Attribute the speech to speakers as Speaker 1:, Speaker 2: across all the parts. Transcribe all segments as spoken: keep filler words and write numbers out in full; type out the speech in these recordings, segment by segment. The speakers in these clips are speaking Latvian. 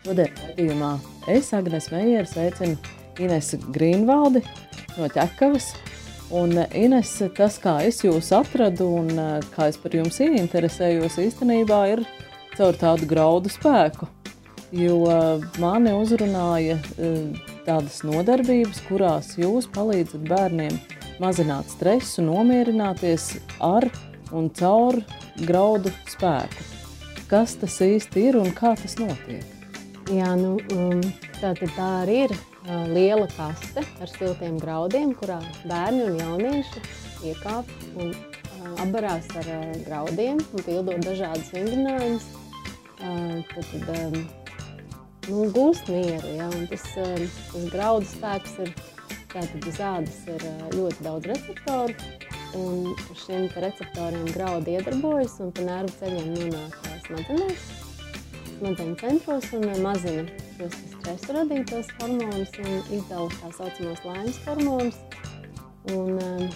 Speaker 1: Šodien raidījumā es, Agnes Meijere, sveicinu Inesu Grīnvaldi no Ķekavas. Un Ines, tas, kā es jūs atradu un kā es par jums ieinteresējos, īstenībā ir caur tādu graudu spēku. Jo mani uzrunāja tādas nodarbības, kurās jūs palīdzat bērniem mazināt stresu, nomierināties ar un caur graudu spēku. Kas tas īsti ir un kā tas notiek?
Speaker 2: Jā, nu, tā, tā arī ir liela kaste ar siltiem graudiem, kurā bērni un jaunieši iekāp un apbarās ar graudiem un pildot dažādas vingrinājumus. Tad, tad nu, gūst mieru, ja, un tas, tas graudu spēks ir, tātad uz ādas ir ļoti daudz receptoru, un uz šiem receptoriem graudi iedarbojas un pa nervu ceļiem nonāk smadzenēs, smadzeņu centros un mazina šos stresu radītos hormonus un izdala tā saucamos laimes hormonus un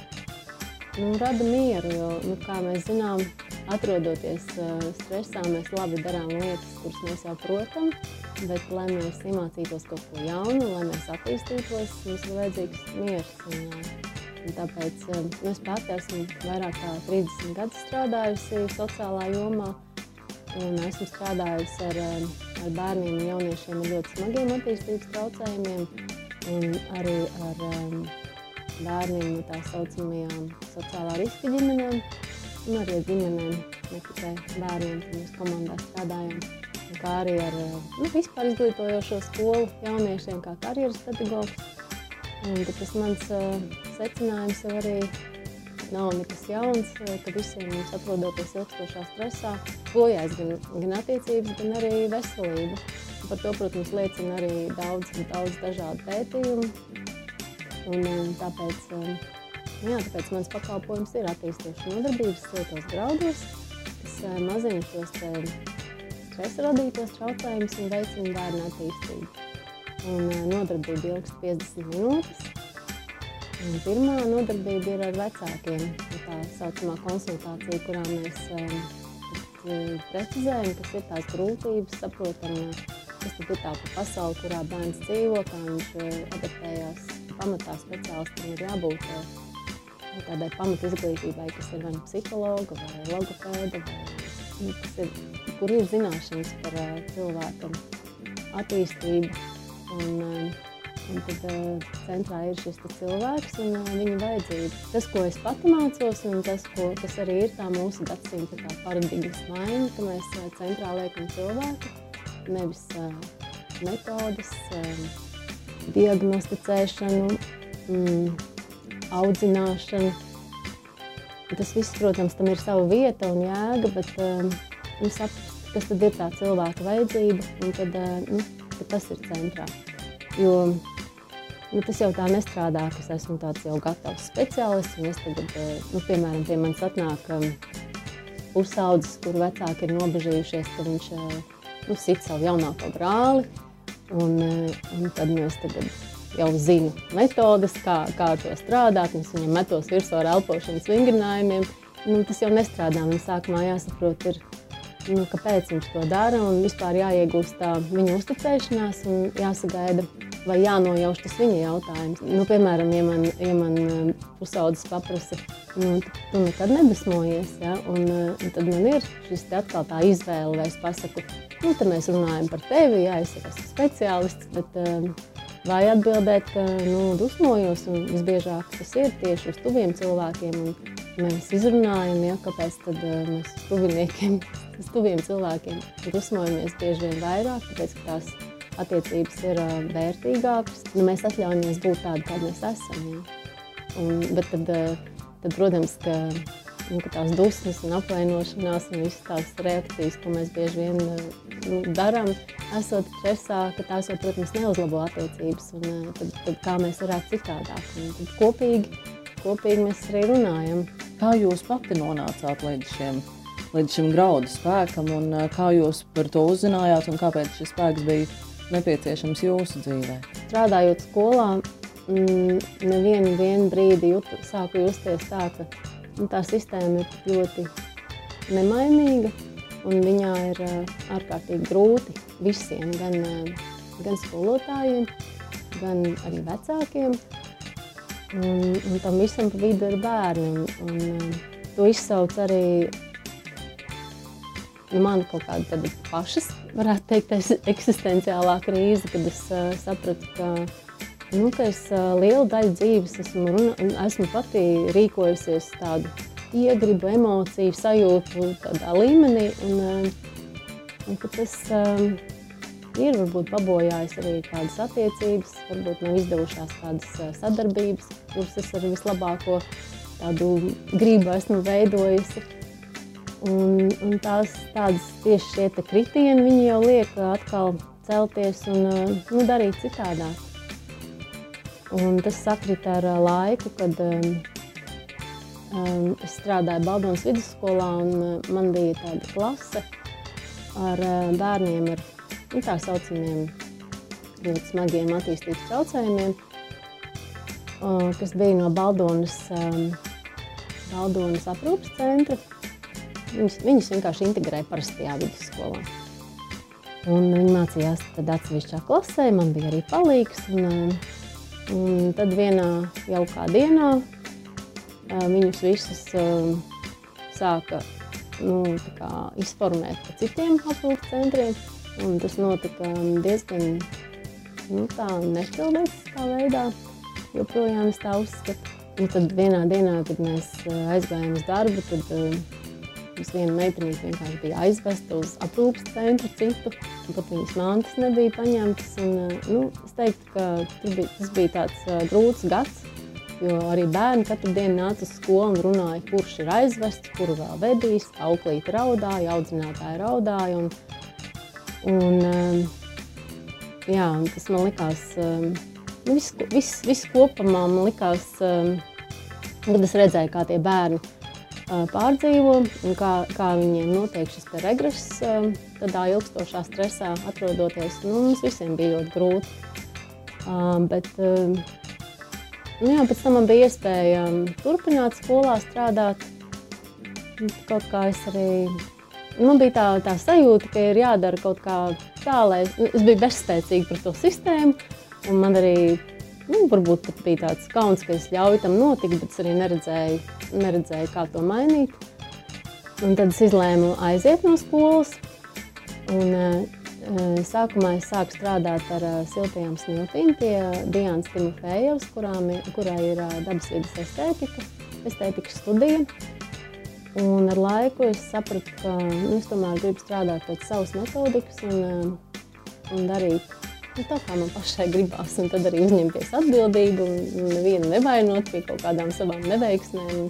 Speaker 2: nu, rada mieru, jo, nu, kā mēs zinām, atrodoties stresā, mēs labi darām lietas, kuras mēs jau protam, bet, lai mēs iemācītos kaut ko jaunu, lai mēs attīstītos, mums ir vajadzīgs miers. Un, un tāpēc es pati esmu vairāk kā trīsdesmit gadus strādājusi sociālā jomā, un esmu strādājusi ar, ar bērniem un jauniešiem ar ļoti smagiem attīstības traucējumiem, un arī ar um, bērniem no tā saucamajām sociālā riska ģimenēm, un arī ar ģimenēm, ne tikai bērniem, kad mēs komandā strādājam, kā arī ar nu, vispār izglītojošo skolu jauniešiem, kā karjeras pedagogs. Un tas mans uh, secinājums jau arī nav nekas jauns, ka visiem mums atrodoties ilgstošā stresā bojājas gan, gan attiecības, gan arī veselība. Un par to, protams, liecina arī daudz, daudz dažādu pētījumu. Un, un tāpēc, jā, tāpēc mans pakalpojums ir attīstošas nodarbības siltos graudos, kas mazina šos te stresa radītos traucējumus un veicina bērnu attīstību. Un nodarbība ilgst piecdesmit minūtes. Un pirmā nodarbība ir ar vecākiem, tā saucamā konsultācija, kurā mēs um, precizējam, kas ir tās grūtības, saprotam, kas tad ir tā pa pasauli, kurā bērns dzīvo, kā viņš adaptējās pamatā speciālistam ir jābūt tādai pamat izglītībai, kas ir vai psihologa vai logopēda, vai, kas ir, kur ir zināšanas par uh, cilvēkam attīstību. Un, un tad uh, centrā ir šis cilvēks un uh, viņa vajadzība. Tas, ko es pati mācos, un tas, ko, kas arī ir tā mūsu gadsimta tā paradigmas maiņa, ka mēs uh, centrā liekam cilvēku, nevis uh, metodes, uh, diagnosticēšanu, mm, audzināšanu. Tas viss, protams, tam ir sava vieta un jēga, bet uh, nu, saprast, kas tad ir tā cilvēka vajadzība, un tad, uh, nu, ka tas ir centrā. Jo nu, tas jau tā nestrādā, ka es esmu tāds jau gatavs speciālists, un es tagad, nu, piemēram, pie manis atnāk um, pusaudzes, kur vecāki ir nobežījušies, ka viņš nu, sit savu jaunāko brāli, un, un tad nu, es tagad jau zinu metodes, kā, kā ar to strādāt, un es viņam metos virsū ar elpošanas vingrinājumiem. Nu, tas jau nestrādā, man sākumā jāsaprot ir, nu, kāpēc viņš to dara, un vispār jāiegūst tā viņa uzticēšanās un jāsagaida vai jānojauš tas viņa jautājums. Nu, piemēram, ja man, ja man pusaudzes paprasa, nu, tu nekad nedusmojies, ja? un, un tad man ir šis te atkal tā izvēle, vai es pasaku, nu, te mēs runājam par tevi, jā, es esmu speciālists, bet vai atbildēt, ka, nu, dusmojos, un visbiežāk tas ir tieši uz tuviem cilvēkiem, un mēs izrunājam, ja, kāpēc tad mēs uz tuviniekiem, uz tuviem cilvēkiem dusmojamies bieži vien vairāk, tāpēc, ka tās attiecības ir uh, vērtīgākas. Nu, mēs atļaujamies būt tādi, kādi mēs esam. Ja? Un, bet tad, uh, tad, protams, ka, nu, ka tās dusmas un apvainošanās un visas tās reakcijas, ko mēs bieži vien uh, nu, darām, esot stresā, ka tās jau, protams, neuzlabo attiecības. Un, uh, tad, tad kā mēs varētu citādāk. Un tad kopīgi, kopīgi mēs arī runājam.
Speaker 1: Kā jūs pati nonācāt līdz šiem, līdz šim graudu spēkam un uh, kā jūs par to uzzinājāt un kāpēc šis spēks bija nepieciešams jūsu dzīvē?
Speaker 2: Strādājot skolā, mm, nevienu vienu brīdi jūt, sāku justies tā, ka nu, tā sistēma ir ļoti nemainīga. un viņā ir ārkārtīgi grūti visiem, gan, gan skolotājiem, gan arī vecākiem. Un, un tam visam pa vidu ir bērni. Un, un, to izsauc arī nu, man kaut kāda tāda pašas, varētu teikt, eksistenciālā krīze, kad es uh, sapratu, ka, nu, ka es uh, lielu daļu dzīves esmu, runa, esmu pati rīkojusies tādu iegribu, emociju, sajūtu tādā līmenī. Un, uh, un ka tas uh, ir varbūt pabojājis arī kādas attiecības, varbūt nav izdevušās kādas uh, sadarbības, kuras es ar vislabāko tādu gribu esmu veidojusi. Un, un tās tādas tieši šie te kritieni, viņi jau liek atkal celties un nu, darīt citādāk. Un tas sakrita ar laiku, kad um, es strādāju Baldonas vidusskolā un man bija tāda klase ar uh, bērniem ar nu, tā saucamiem ļoti smagiem attīstības traucējumiem, uh, kas bija no Baldonas, um, Baldonas aprūpes centra. Viņus, viņus vienkārši integrēja parastajā vidusskolā. Un viņi mācījās tad atsevišķā klasē, man bija arī palīgs. Un, un tad vienā jaukā dienā viņus visus sāka nu, tā kā izformēt pa citiem aprūpes centriem. Un tas notika diezgan nu, tā nepilnīgā veidā, joprojām es tā uzskatu. Un tad vienā dienā, kad mēs aizgājām uz darbu, tad mums viena meitenīte vienkārši bija aizvesta uz aprūpes centru citu, un pat viņas mantas nebija paņemtas. Un, nu, es teiktu, ka bija, tas bija tāds uh, grūts gads, jo arī bērni katru dienu nāca uz skolu un runāja, kurš ir aizvests, kuru vēl vedīs, auklīte raudāja, audzinātāji raudāja. Un, un, um, jā, un tas man likās, um, viss vis, vis kopumā man likās, um, kad es redzēju, kā tie bērni pārdzīvo un kā, kā viņiem notiek šis te regress tādā ilgstošā stresā atrodoties. Nu, mums visiem bija ļoti grūti. Uh, bet uh, nu jā, pēc tam man bija iespēja turpināt skolā strādāt. Kaut kā es arī, man bija tā, tā sajūta, ka ir jādara kaut kā tā, lai es, es biju bezspēcīga par to sistēmu. Un man arī Nu, varbūt pat bija tāds kauns, ka es ļauju tam notikt, bet es arī neredzēju, neredzēju, kā to mainīt. Un tad es izlēmu aiziet no skolas. Un, uh, sākumā es sāku strādāt ar uh, siltajām smiltīm pie Diānas Timofejevas, kurai ir uh, dabasvides estētika, estētikas studija. Un ar laiku es sapratu, ka nu, es tomēr gribu strādāt pēc savas metodikas un, uh, un darīt Nu, tā kā man pašai gribās, un tad arī uzņemties atbildību un nevienu nevainot pie kaut kādām savām neveiksmēm.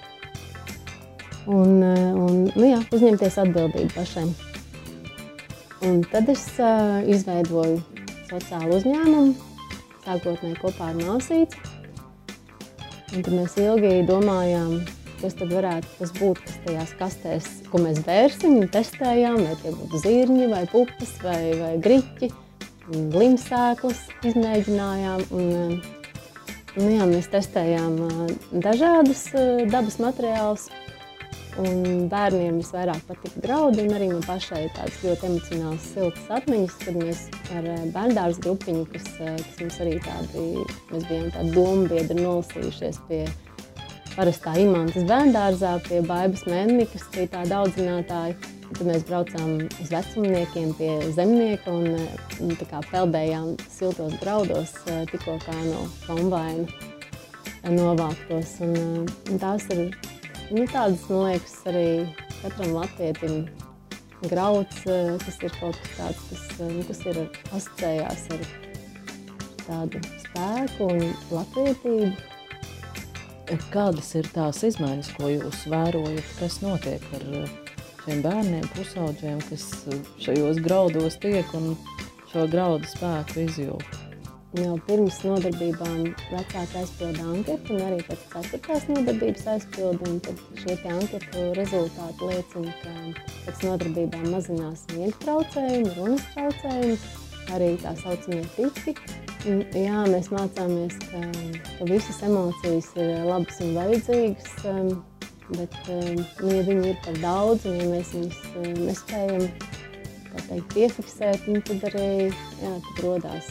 Speaker 2: Un, un nu jā, uzņemties atbildību pašai. Un tad es uh, izveidoju sociālu uzņēmumu, sākotnēji kopā ar māsīti. Un tad mēs ilgi domājām, kas tad varētu tas būt, kas tajās kastēs, ko mēs vērsim un testējām, vai tie būtu zirņi, vai pupas, vai, vai griķi. Limsēklas izmēģinājām un, un jā, mēs testējām dažādus dabas materiālus un bērniem visvairāk patika graudi un arī man pašai tādas ļoti emocionāls siltas atmiņas, kad mēs ar bērndārs grupiņu, kas, kas mums arī tādi, mēs bijām tādi dombiedri nolasījušies pie parastā Imantas bērndārzā, pie Baibas Mennikas, bija tāda audzinātāja. Tad mēs braucām uz vecumniekiem pie zemnieka un, un tā kā peldējām siltos graudos, tikko kā no kombaina novāktos. Un, un tās ir nu, tādas, man liekas, arī katram latvietim grauds, tas ir kaut kas tāds, kas, nu, kas ir asociējās ar tādu spēku un latvietību.
Speaker 1: Kādas ir tās izmaiņas, ko jūs vērojat, kas notiek ar šiem bērniem, pusauģiem, kas šajos graudos tiek un šo graudu spēku izjūt?
Speaker 2: Jau pirms nodarbībām vecāki aizpilda anketu un arī pēc ceturtās nodarbības aizpilda. Un tad šie te anketu rezultāti liecina, ka pēc nodarbībām mazinās miega traucējumi, runas traucējumi, arī tā saucamie tiki. Un, jā, mēs mācāmies, ka, ka visas emocijas ir labas un vajadzīgas. bet, nu, ja viņi ir par daudz, un ja mēs viņus nespējam, tā teikt, piefiksēt, nu, tad arī, jā, tad rodās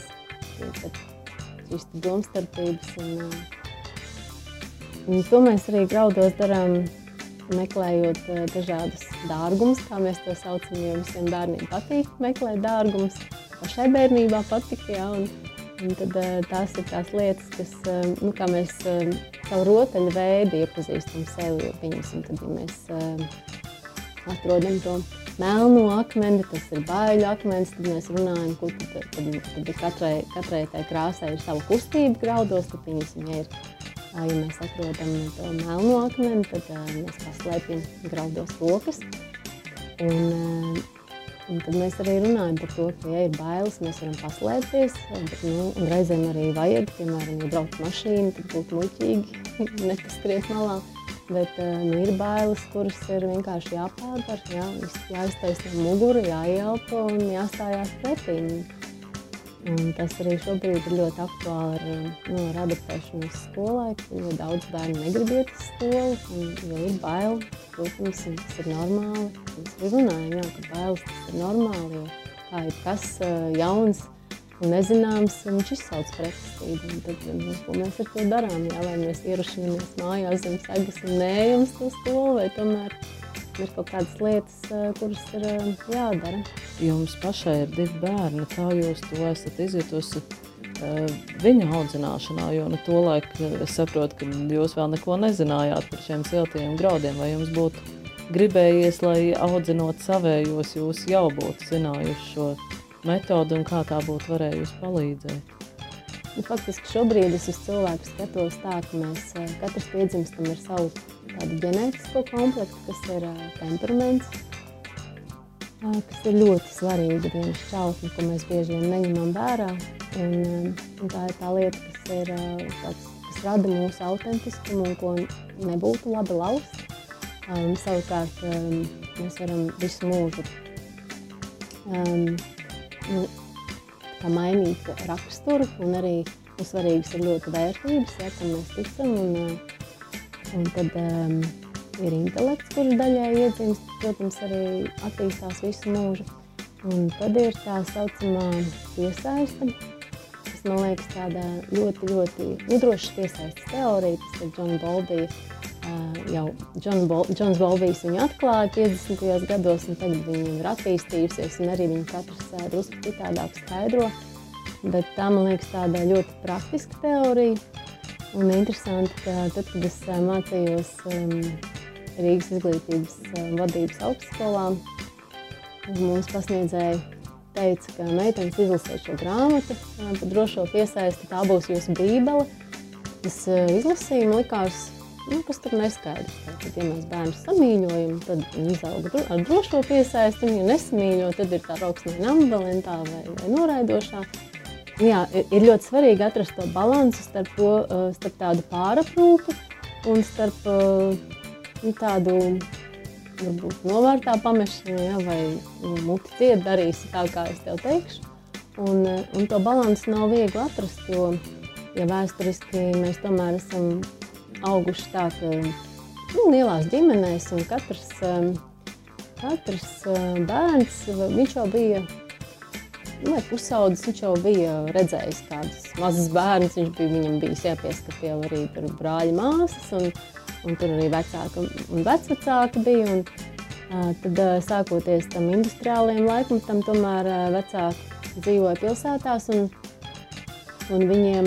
Speaker 2: šīs domstarpības, un, un to mēs arī graudos darām, meklējot dažādus dārgumus, kā mēs to saucam, jo visiem bērniem patīk meklēt dārgumus, pašai bērnībā patika, jā, un Un tad tās ir tās lietas, kas, nu, kā mēs savu rotaļu veidu iepazīstam sevi, jo pieņemsim, tad, ja mēs atrodam to melno akmeni, tas ir baiļu akmens, tad mēs runājam, kur tad, tad, tad katrai, katrai tai krāsai ir sava kustība graudos, tad pieņemsim, ja, ir, ja mēs atrodam to melno akmeni, tad mēs paslēpjam graudos rokas. Un, Un tad mēs arī runājam par to, ka, ja ir bailes, mēs varam paslēpties, bet, nu, un reizēm arī vajag, piemēram, ja braukt mašīnu, tad būtu muļķīgi nepaskriet malā, bet, nu, ir bailes, kuras ir vienkārši jāpārvar, jā, jāiztaisno muguru, jāielpo un jāstājās pretī. Un tas arī šobrīd ir ļoti aktuāli ar, nu, ar adaptēšanos skolai, jo daudz bērnu negrib iet uz skolu, un, jo ir baili, protams, un tas ir normāli. Mēs arī runājam, jā, ka bailes tas ir normāli, jo kā ir kas jauns un nezināms, viņš izsauc pretestību. Un tad, nu, ko mēs ar to darām, jā, vai mēs ierašamies mājās zem segas un neejam uz to skolu, vai tomēr ir kaut kādas lietas, kuras ir jādara.
Speaker 1: Jums pašai ir divi bērni, kā jūs to esat izjutusi viņa audzināšanā, jo nu tolaik es saprotu, ka jūs vēl neko nezinājāt par šiem siltajiem graudiem, vai jums būtu gribējies, lai audzinot savējos, jūs jau būtu zinājuši šo metodu un kā tā būtu varējusi palīdzēt?
Speaker 2: Nu, faktiski šobrīd es uz cilvēku skatos tā, ka mēs katrs piedzimstam ar savu tādu ģenētisko komplektu, kas ir temperaments, kas ir ļoti svarīga viena šķautne, ko mēs bieži vien neņemam vērā. Un, un tā ir tā lieta, kas, ir, tāds, kas rada mūsu autentiskumu un ko nebūtu labi laust. Um, savukārt um, mēs varam visu mūžu um, nu, mainīt raksturu, un arī mums svarīgas ir ļoti vērtības, ja, kam mēs ticam, un, un tad um, ir intelekts, kurš daļai iedzimst, protams, arī attīstās visu mūžu. Un tad ir tā saucamā piesaiste, kas, man liekas, tāda ļoti, ļoti udroša piesaistes teorija, tas ir John Bowlby. Uh, jau John Bol- Johns Bowlbijs viņu atklāja piecdesmitajos gados, un tagad viņa ir attīstījusies, un arī viņa katrs uh, drusku citādāk skaidro. Bet tā, man liekas, tāda ļoti praktiska teorija. Un interesanti, ka tad, kad es uh, mācījos um, Rīgas izglītības uh, vadības augstskolā, mums pasniedzēji teica, ka meitenes izlasiet šo grāmatu uh, par drošo piesaisti, tā būs jūsu bībele. Es uh, izlasīju, man likās, nu, kas tur neskaidrs. Tad, ja mēs bērnus samīļojam, tad viņi izauga ar drošo piesaisti, un ja nesamīļo, tad ir tā trauksmē ambivalentā vai, vai noraidošā. Jā, ir ļoti svarīgi atrast to balansu starp, to, starp tādu pāraprūpi un starp nu, tādu, varbūt, novārtā pamešanu, ja, vai nu, muti ciet darīsi tā, kā es tev teikšu. Un, un to balansu nav viegli atrast, jo, ja vēsturiski mēs tomēr esam auguši tā, ka nu, lielās ģimenēs, un katrs, katrs bērns, viņš jau bija, nu, vai pusaudzis, viņš jau bija redzējis kādus mazus bērnus, viņš bija, viņam bijis jāpieskat jau arī tur brāļi māsas, un, un tur arī vecāka un vecvecāka bija, un tad sākoties tam industriālajiem laikmetam, tomēr vecāki dzīvoja pilsētās, un, un viņiem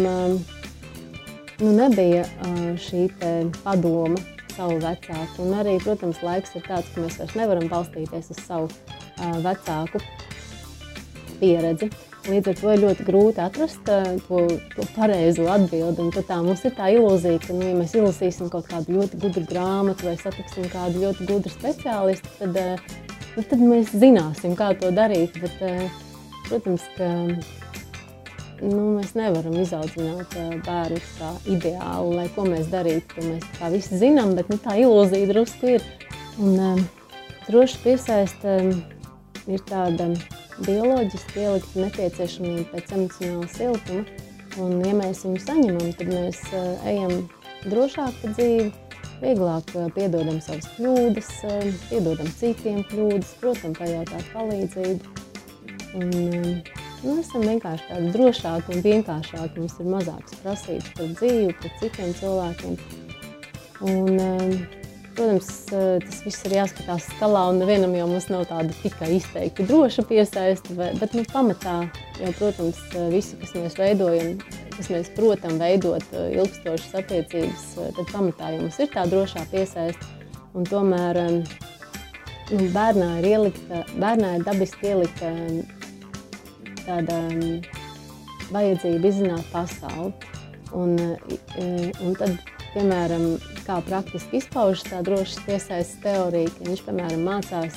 Speaker 2: nu, nebija šī te padoma savu vecāku. Un arī, protams, laiks ir tāds, ka mēs vairs nevaram balstīties uz savu vecāku pieredzi. Līdz ar to ir ļoti grūti atrast to, to pareizo atbildi. Un tad tā mums ir tā ilūzija, ka, nu, ja mēs izlasīsim kaut kādu ļoti gudru grāmatu vai satiksim kādu ļoti gudru speciālistu, tad, nu, tad mēs zināsim, kā to darīt. Bet, protams, ka nu, mēs nevaram izaudzināt bērnus tā ideāli, lai ko mēs darītu, to mēs tā visi zinām, bet nu, tā ilūzija drusku ir. Un um, droši piesaist um, ir tāda bioloģiski ielikta nepieciešamība pēc emocionāla siltuma, un ja mēs viņu saņemam, tad mēs uh, ejam drošāk pa dzīvi, vieglāk piedodam savas kļūdas, piedodam citiem kļūdas, protams, pajautāt palīdzību. Un, nu, esam vienkārši tādi drošāki un vienkāršāki, mums ir mazākas prasības par dzīvi, pret citiem cilvēkiem. Un, protams, tas viss ir jāskatās skalā, un nevienam jau mums nav tāda tikai izteikti droša piesaiste, bet, nu, pamatā jau, protams, visi, kas mēs veidojam, kas mēs protam veidot ilgstošas attiecības, tad pamatā jau mums ir tā drošā piesaiste, un tomēr nu, bērnā ir ielikta, bērnā ir dabiski ielikta tāda vajadzība izzināt pasauli, un, un tad, piemēram, kā praktiski izpaužas tā drošas piesaistes teorija, ka viņš, piemēram, mācās,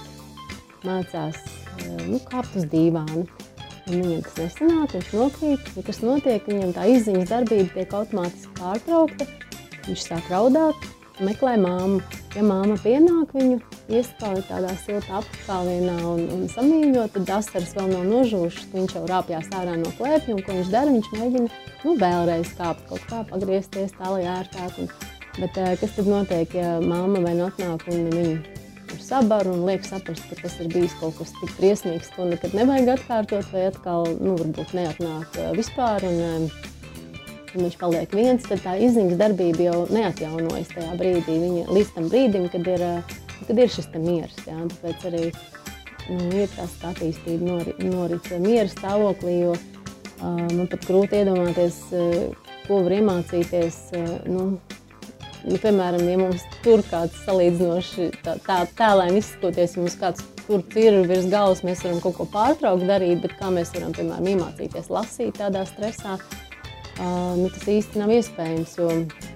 Speaker 2: mācās nu, kāpt uz dīvānu. Un viņam tas nesanāk, viņš nokrīt, ja kas notiek, viņam tā izziņas darbība tiek automātiski pārtraukta, viņš sāk raudāt, meklē māmu. Ja māma pienāk viņu, ieskauj tādā siltā apskāvienā un, un samīļo, tad asaras vēl nav nožūšas, viņš jau rāpjās ārā no klēpja, un ko viņš dara, viņš mēģina nu, vēlreiz kāpt kaut kā, pagriezties tā, lai ērtāk. Un, bet kas tad notiek, ja māma vai nu atnāk un viņu ir sabaru un liek saprast, ka tas ir bijis kaut kas tik briesmīgs, ko nekad nevajag atkārtot, vai atkal, nu, varbūt neatnāk vispār, un, un viņš paliek viens, tad tā izziņas darbība jau neatjaunojas tajā brīdī, viņa līdz tam brīdim, kad ir, kad ir šis te miers, jā, tāpēc arī nu, ir tās attīstība norit, norit miera stāvoklī, jo uh, man pat grūti iedomāties, uh, ko var iemācīties, uh, nu, nu, piemēram, ja mums tur kāds salīdzinoši tā, tā tēlēni izskatoties, ja mums kāds tur ir virs galvas, mēs varam kaut ko pārtraukt darīt, bet kā mēs varam, piemēram, iemācīties lasīt tādā stresā, Uh, nu, tas īsti nav iespējams, jo,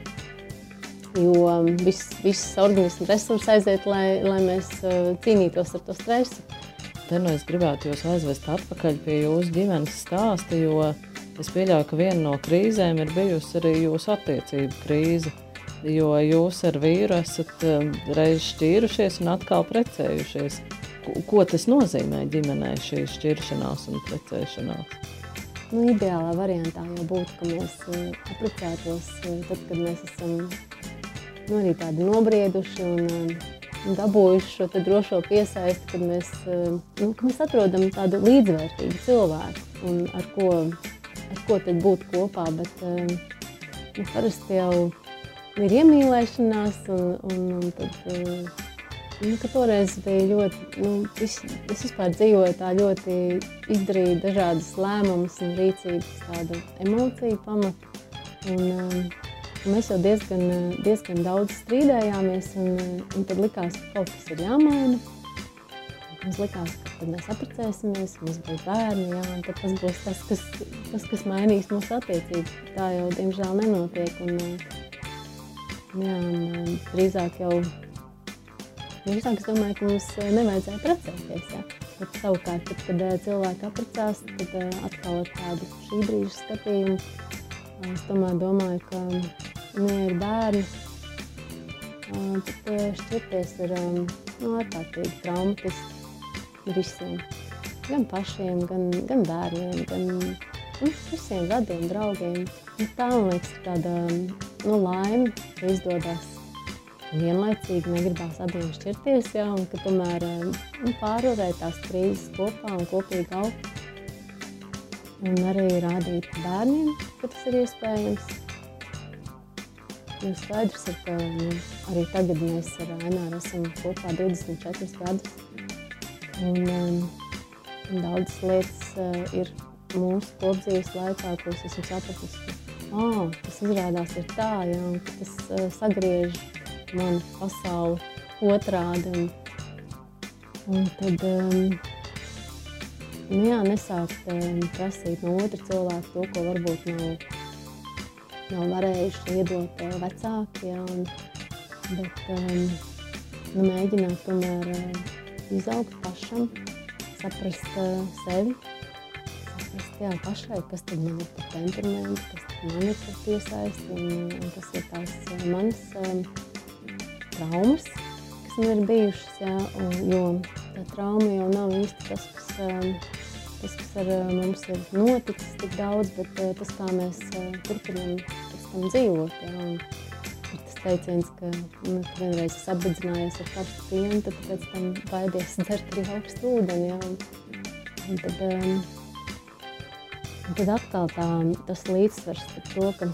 Speaker 2: jo viss, viss organismu resursi aiziet, lai, lai mēs uh, cīnītos ar to stresu.
Speaker 1: Te nu es gribētu jūs aizvest atpakaļ pie jūsu ģimenes stāsta, jo es pieļauju, ka viena no krīzēm ir bijusi arī jūsu attiecību krīze, jo jūs ar vīru esat uh, reiz šķīrušies un atkal precējušies. Ko, ko tas nozīmē ģimenē, šī šķiršanās un precēšanās?
Speaker 2: Nu, ideālā variantā jau būtu, ka mēs uh, apprecētos uh, tad, kad mēs esam nu, arī tādi nobrieduši un uh, dabūjuši šo te drošo piesaisti, kad mēs, uh, nu, ka mēs atrodam tādu līdzvērtīgu cilvēku un ar ko, ar ko tad būt kopā, bet uh, nu, parasti jau ir iemīlēšanās un, un, un tad, uh, nu, ka toreiz bija ļoti, nu, es, es vispār dzīvoju tā ļoti izdarīju dažādas lēmumus un rīcības tādu emociju pamatu. Un, um, mēs jau diezgan, diezgan daudz strīdējāmies un, un tad likās, ka kaut kas ir jāmaina. Mums likās, ka tad mēs apprecēsimies, mums būs bērni, jā, un tad tas būs tas, kas, tas, kas mainīs mūsu attiecības. Tā jau, diemžēl, nenotiek. Un, jā, un, drīzāk jau Drīzāk es domāju, ka mums nevajadzēja precēties, jā. Bet savukārt, tad, kad cilvēki apprecās, tad atkal ar tādu šī brīža skatījumu. Es tomēr domāju, ka, nu, ja ir bērni, tad šķirties ir nu, ārkārtīgi traumatiski visiem. Gan pašiem, gan, gan bērniem, gan nu, visiem radiem, draugiem. Un tā, man liekas, ir tāda nu, laime, ka izdodas. Vienlaicīgi negribās abiem šķirties, jā, un ka tomēr nu, pārvarēt tās krīzes kopā un kopīgi augt. Un arī rādīt bērniem, ka tas ir iespējams. Jo skaidrs ir, ka nu, arī tagad mēs ar Aināru esam kopā divdesmit četrus gadus. Un, um, un daudzas lietas uh, ir mūsu kopdzīves laikā, ko es esmu sapratis, ka oh, tas izrādās ir tā, jā, un ka tas uh, sagriež manu pasauli otrādi. Un, un tad um, nu jā, nesākt um, prasīt no otra cilvēka to, ko varbūt nav, nav varējuši iedot uh, vecāki. Jā, un, bet um, nu, mēģināt tomēr uh, izaugt pašam, saprast uh, sevi, saprast jā, pašai, kas tad man ir par temperamentu, kas tad man ir par piesaisti un, un kas ir tās uh, manas um, traumas, kas man ir bijušas, jā, un, jo tā trauma jau nav īsti tas, kas, tas, kas ar mums ir noticis tik daudz, bet tas, kā mēs turpinām pēc tam dzīvot, jā, un ir tas teiciens, ka nu, vienreiz es apbedzinājos ar karstu pienu, tad pēc tam baidies dzert arī augstu ūdeni. Ja? Un, un tad, um, un tad atkal tā, tas līdzsvars par to, ka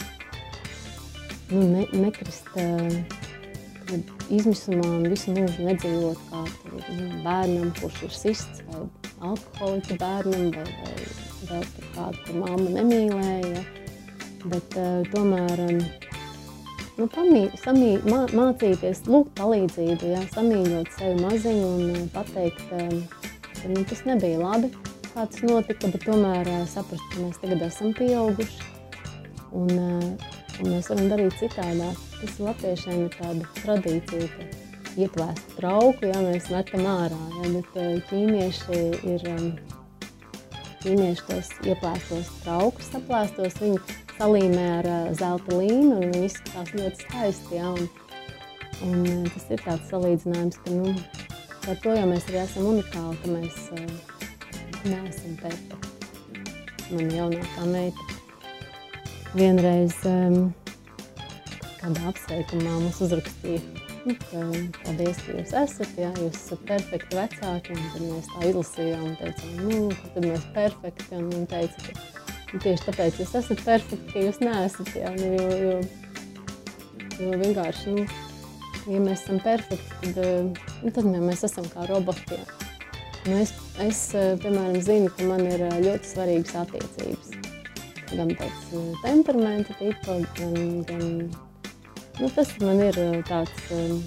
Speaker 2: nu, ne, nekrist uh, izmisumā un visu mūžu nedzīvot kā tur, nu, bērnam, kurš ir sists, vai alkoholiķa bērnam, vai, vai vēl par kādu, kur mamma nemīlēja. Bet uh, tomēr um, nu, pamī, samī, mā, mācīties, lūgt palīdzību, ja, samīļot sevi maziņu un uh, pateikt, um, ka nu, tas nebija labi, kā tas notika, bet tomēr uh, saprast, ka mēs tagad esam pieauguši un, uh, un mēs varam darīt citādāk. Tas latviešiem ir tāda tradīcija, ka ieplēst trauku, ja mēs metam ārā, ja, bet uh, ķīnieši ir, um, ķīnieši tos ieplēstos traukus saplēstos, viņi salīmē ar uh, zelta līnu un viņi izskatās ļoti skaisti, ja, un, un tas ir tāds salīdzinājums, ka, nu, ar to jau mēs arī esam unikāli, ka mēs uh, neesam perfekti. Mana jaunākā meita vienreiz um, kādā apsveikumā mums uzrakstīja, nu, ka paldies, ka jūs esat, ja, jūs esat perfekti vecāki, un tad mēs tā izlasījām un teicām, nu, ka tad mēs perfekti, un viņi teica, ka un tieši tāpēc jūs esat perfekti, ka jūs neesat, jā, nu, jo, jo, jo vienkārši, nu, ja mēs esam perfekti, tad, nu, tad mēs esam kā roboti, jā. Nu, es, es, piemēram, zinu, ka man ir ļoti svarīgas attiecības. Gan pēc temperamenta tipa, gan, gan, nu, tas man ir tāds,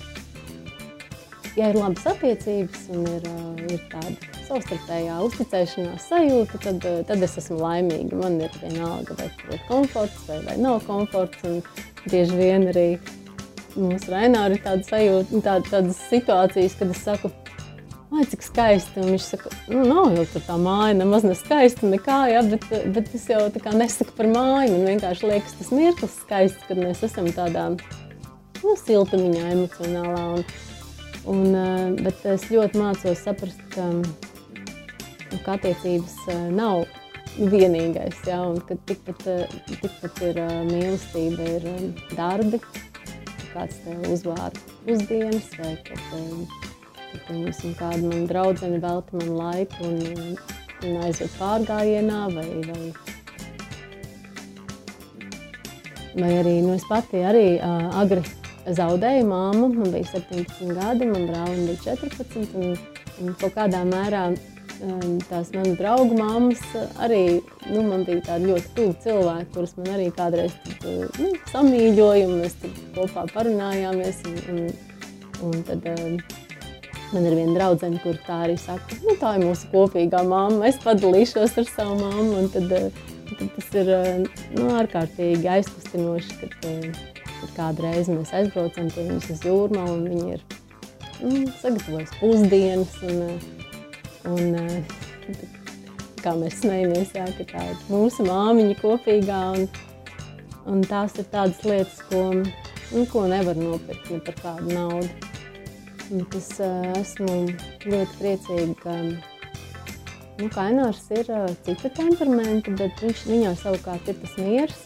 Speaker 2: ja ir labas attiecības un ir, ir tāda savstarpējā uzticēšanās sajūta, tad, tad es esmu laimīga. Man ir vienalga, vai tur ir komforts vai, vai nav komforts. Un bieži vien arī mums Raināri ir tāda sajūta, tāda, tādas situācijas, kad es saku, ai, cik skaisti. Un viņš saka, nu, nav jau tur tā māja, nemaz ne skaista nekā, ja, bet, bet es jau tā kā nesaku par māju. Man vienkārši liekas tas mirklis skaists, kad mēs esam tādā, nu, siltumiņā emocionālā. Un, un, bet es ļoti mācos saprast, ka ka attiecības nav vienīgais, ja, un ka tikpat, tikpat ir mīlestība, ir darbi, kāds tev uzvāra pusdienas, vai kad, kad piemēram, kāda man draudzene velta man laiku un, un aizved pārgājienā, vai, vai, vai arī, nu, es pati arī uh, agri zaudēju māmu, man bija septiņpadsmit gadi, man brālim bija četrpadsmit, un, un kaut kādā mērā tās manu draugu mammas arī, nu, man bija tādi ļoti tuvi cilvēki, kurus man arī kādreiz tad, nu, samīļoja, un mēs tad kopā parunājāmies, un, un, un tad um, man ir viena draudzene, kur tā arī saka, nu, tā ir mūsu kopīgā mamma, es padalīšos ar savu mammu, un tad, tad tas ir, nu, ārkārtīgi aizkustinoši, kad, kad kādreiz mēs aizbraucam pie viņas uz Jūrmalu, un viņi ir, nu, sagatavojas pusdienas, un Un, kā mēs smejamies, jā, ka tā ir mūsu māmiņa kopīgā, un, un tās ir tādas lietas, ko, nu, ko nevar nopirkt ne par kādu naudu. Un tas esmu ļoti priecīga, ka, nu, ka Ainārs ir cita temperamenta, bet viņš, viņā savukārt ir tas miers,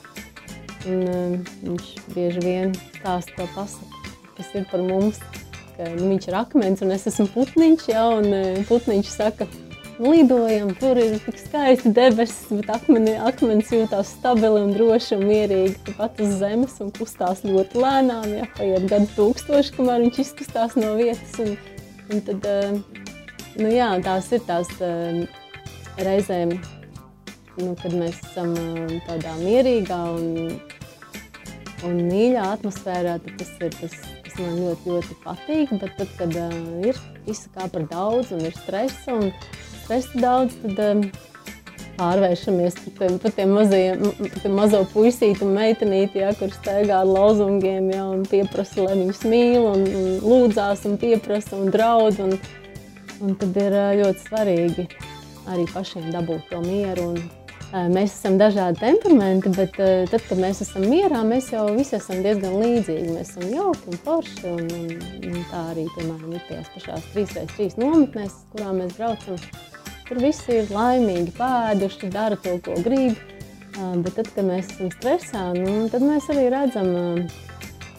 Speaker 2: un viņš bieži vien stāsta to pasaku, kas ir par mums. Ka, nu, viņš ir akmens un es esmu putniņš, ja, un putniņš saka, lidojam, tur ir tik skaisti debesis, bet akmeni, akmens jūtās stabili un droši un mierīgi pat uz zemes un kustās ļoti lēnām, ja, paiet gadu tūkstoši, kamēr viņš izkustās no vietas. Un, un tad, nu jā, tās ir tās reizēm, nu, kad mēs esam tādā mierīgā un, un mīļā atmosfērā, tad tas ir tas, kas man ļoti, ļoti patīk, bet tad, kad uh, ir visu kā par daudz un ir stresa un stresa daudz, tad um, pārvēršamies par tiem, par tiem mazajiem, par tiem mazo puisīti un meitenīti, ja, kur staigā ar lozungiem, ja, un pieprasa, lai viņus mīl, un, un lūdzās un pieprasa un draud, un, un tad ir uh, ļoti svarīgi arī pašiem dabūt to mieru. Un, Mēs esam dažādi temperamenti, bet uh, tad, kad mēs esam mierā, mēs jau visi esam diezgan līdzīgi. Mēs esam jauki un forši, un, un, un tā arī, piemēram, ir tajās pašās trīs pret trīs nometnēs, kurā mēs braucam. Tur visi ir laimīgi, pēduši, dara to, ko grib, uh, bet tad, kad mēs esam stresā, nu, tad mēs arī redzam, uh,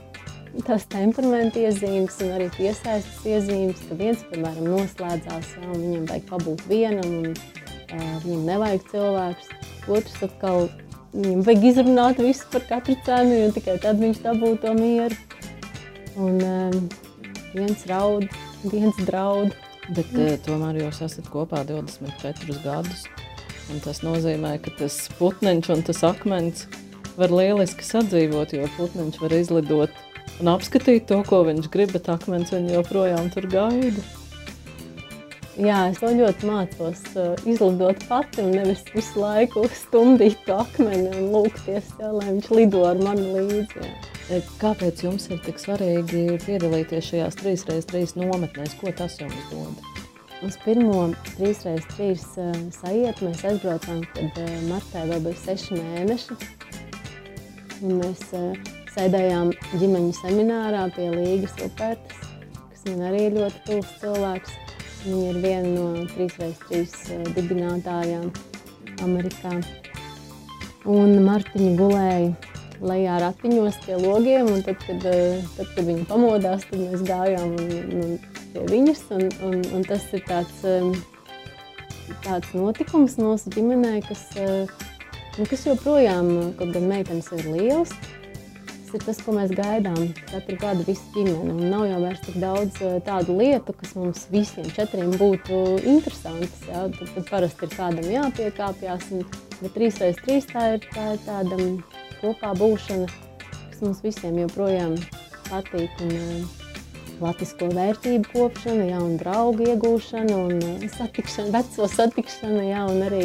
Speaker 2: tās temperamenta iezīmes un arī piesaistas iezīmes, ka viens, piemēram, noslēdzās, jā, un viņam vajag pabūt vienam, un uh, viņam nevajag cilvēkus. Otrs atkal, viņam vajag izrunāt visu par katru cenu, jo tikai tad viņš dabū to mieru. Un um, viens raud, viens draud.
Speaker 1: Bet uh, tomēr jūs esat kopā divdesmit četrus gadus, un tas nozīmē, ka tas putneņš un tas akmens var lieliski sadzīvot, jo putneņš var izlidot un apskatīt to, ko viņš grib, bet akmens viņu joprojām tur gaida.
Speaker 2: Jā, es to ļoti mācos uh, izlidot pati un nevis visu laiku stumdīt to akmeni un lūgties, jā, lai viņš lido ar mani līdzi. Jā.
Speaker 1: Kāpēc jums ir tik svarīgi piedalīties šajās trīs reiz trīs nometnēs? Ko tas jums dod?
Speaker 2: Uz pirmo trīs reiz trīs uh, sajietu mēs aizbraucām, kad uh, Martai vēl bija seši mēneši. Un mēs uh, sēdējām ģimeņu seminārā pie Līgas Rupertas, kas man arī ir ļoti tuvs cilvēks. Viņa ir viena no trīs reiz trīs uh, dibinātājām Amerikā. Un Martiņa gulēja lejā ratiņos pie logiem, un tad, kad, uh, tad, kad viņa pamodās, tad mēs gājām un, un pie viņas. Un, un, un tas ir tāds, um, tāds notikums mūsu ģimenē, kas, uh, nu, kas joprojām, kaut gan meitenes ir liels, tas ir tas, ko mēs gaidām katru gadu visu ģimeni. Un nav jau vairs tik daudz tādu lietu, kas mums visiem četriem būtu interesantas. Jā. Tad, tad parasti ir kādam jāpiekāpjās, un, bet trīs reiz trīs tā ir, tā ir tāda kopā būšana, kas mums visiem joprojām patīk. Un, latvisko vērtību kopšana, jā, un draugu iegūšana, un satikšana, veco satikšana, jā, un arī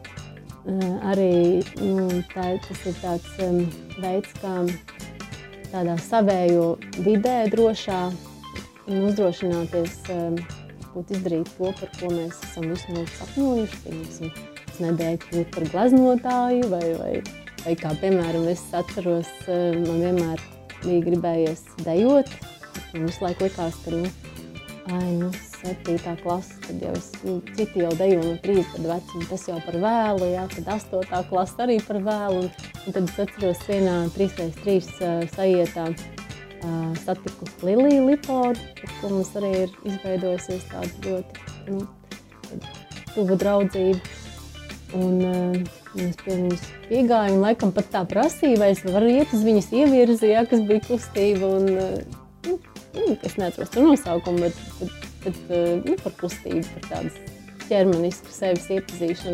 Speaker 2: Arī nu, tā, tas ir tāds um, veids, kā tādā savējo vidē drošā un uzdrošināties um, izdarīt to, par ko mēs esam visu mūžu sapņojuši. Piemēram, es nedēļu kļūt par gleznotāju, vai, vai, vai kā, piemēram, es atceros, um, man vienmēr bija gribējies dejot. Man visu laiku likās, ka, nu, ai, nu, septītā klasa, tad jau es, nu, citi jau dejo no trīs gadu vecuma, tas jau par vēlu, jā, tad astotā klasa arī par vēlu, un, un tad es atceros vienā trīs reiz trīs uh, sajietā uh, satiku Liliju Liporu, ar ko mums arī ir izveidojusies tāda ļoti, nu, tuva draudzība, un uh, es pie viņas piegāju, un laikam pat tā prasīja, vai es varu iet uz viņas ievirzi, jā, kas bija kustība, un, uh, nu, es neatceros to nosaukumu, bet, bet Bet, nu, par kustību, par tādu ķermenisku sevis iepazīšanu,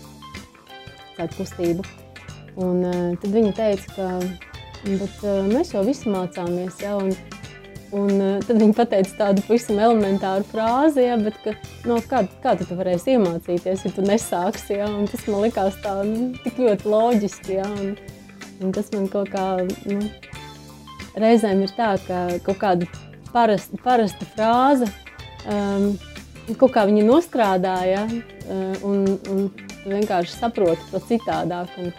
Speaker 2: tādu kustību. Un uh, tad viņa teica, ka bet, uh, mēs jau visi mācāmies, ja, un, un uh, tad viņa pateica tādu pavisam elementāru frāzi, ja, bet ka, no, kā, kā tu varēsi iemācīties, ja tu nesāksi, ja, un tas man likās tā, nu, tik ļoti loģiski, ja, un, un tas man kaut kā, nu, reizēm ir tā, ka kaut kāda parasta, parasta frāze, Um, kaut kā viņa nostrādāja, uh, un, un tu vienkārši saproti to citādāk. Un,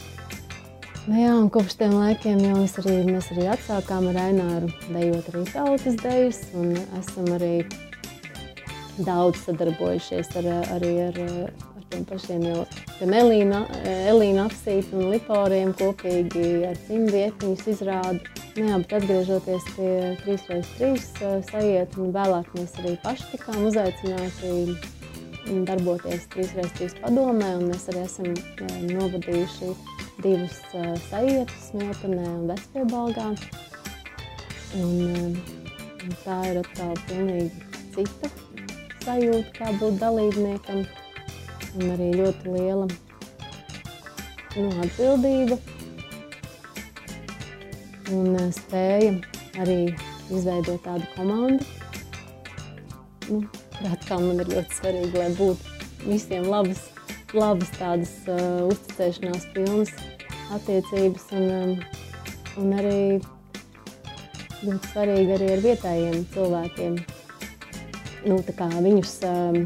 Speaker 2: nu jā, un kopš tiem laikiem jau mēs arī, mēs arī atsākām ar Aināru dejot arī tautas dejas, un esam arī daudz sadarbojušies ar, arī ar, ar tiem pašiem jau gan Elīna, Elīna Apsīta un Liporiem kopīgi ar cimdietiņas izrādi. Nu jā, bet atgriežoties pie trīs reiz trīs sajietu, un vēlāk mēs arī paši tikām uzaicināti darboties trīs reiz trīs padomē, un mēs arī esam novadījuši divus sajietus Smiltenē un Vecpiebalgā. Un, un tā ir atkal pilnīgi cita sajūta, kā būt dalībniekam, un arī ļoti liela, nu, atbildība. Un spēja arī izveidot tādu komandu, nu, kurā atkal man ir ļoti svarīgi, lai būtu visiem labas, labas tādas uh, uzticēšanās pilnas attiecības, un, um, un arī ļoti svarīgi arī ar vietējiem cilvēkiem. Nu, tā kā viņus, um,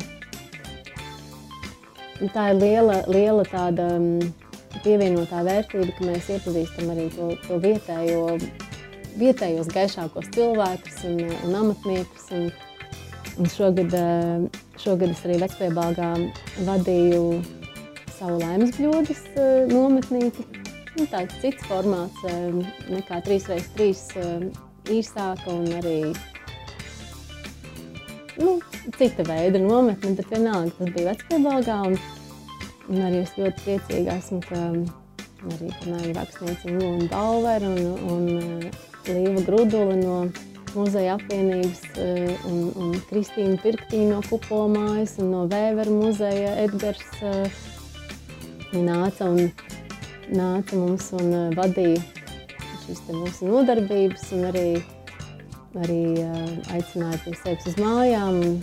Speaker 2: tā ir liela, liela tāda um, pievienotā vērtība, ka mēs iepazīstam arī to, to vietējo, vietējos gaišākos cilvēkus un, un amatniekus. Un, un šogad, šogad es arī Vecpiebalgā vadīju savu laimes bļodas nometnīti. Nu, tāds cits formāts nekā trīs reiz trīs īsāka un arī nu, cita veida nometne, bet vienalga tas bija Vecpiebalgā. Un, un arī es ļoti priecīga esmu, ka arī piemēram rakstniece Luna Bauver un, un Līva Grudula no muzeja apvienības un, un Kristīna Pirktiņa no Kupolmājas un no Vēveru muzeja Edgars nāca, un, nāca mums un vadīja šīs te mūsu nodarbības un arī, arī aicināja pie sevis uz mājām. Un,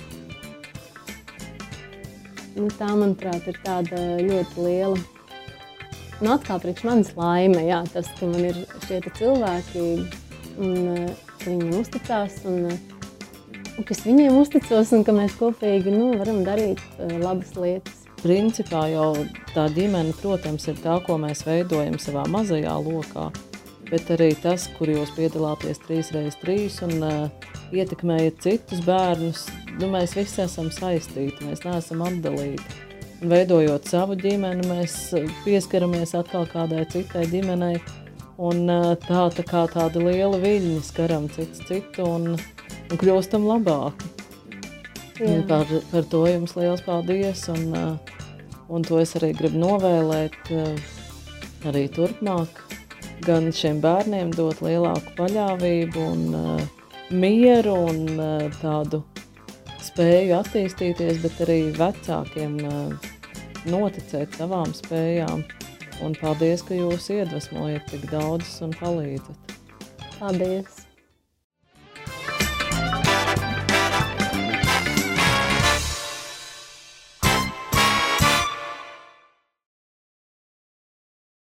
Speaker 2: nu, tā, manuprāt, ir tāda ļoti liela, nu, atkal priekš manas laime, jā, tas, ka man ir šie te cilvēki un ka viņiem uzticās un, un ka es viņiem uzticos un ka mēs kopīgi, nu, varam darīt labas lietas.
Speaker 1: Principā jau tā ģimene, protams, ir tā, ko mēs veidojam savā mazajā lokā, bet arī tas, kur jūs piedalāties trīs reiz trīs un uh, ietekmējat citus bērnus, nu, mēs visi esam saistīti, mēs neesam atdalīti. Un veidojot savu ģimeni, mēs pieskaramies atkal kādai citai ģimenei, un uh, tā, tā kā tāda liela viļņa skaram cits citu un, un kļūstam labāki. Un par, par to jums liels paldies, un, uh, un to es arī gribu novēlēt uh, arī turpmāk. Gan šiem bērniem dot lielāku paļāvību un uh, mieru un uh, tādu spēju attīstīties, bet arī vecākiem uh, noticēt savām spējām. Un paldies, ka jūs iedvesmojat tik daudzus un palīdzat.
Speaker 2: Paldies!